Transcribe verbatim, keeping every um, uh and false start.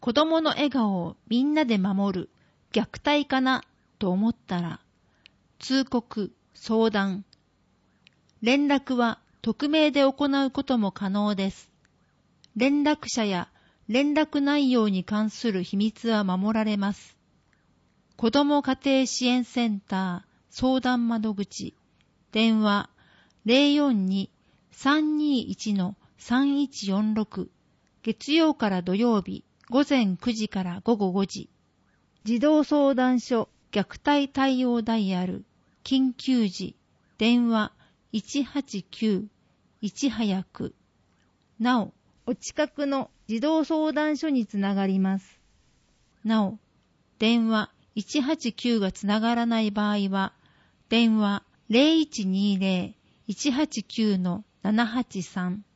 子供の笑顔をみんなで守る虐待かなと思ったら、通告、相談。連絡は匿名で行うことも可能です。連絡者や連絡内容に関する秘密は守られます。子ども家庭支援センター相談窓口、電話 ゼロよんに さんにいち さんいちよんろく、月曜から土曜日午前くじから午後ごじ。児童相談所虐待対応ダイヤル、緊急時、電話いちはちきゅう、いち早く。なお、お近くの児童相談所につながります。なお、電話いちはちきゅうがつながらない場合は、電話 ゼロいちにゼロ いちはちきゅう ななはちさん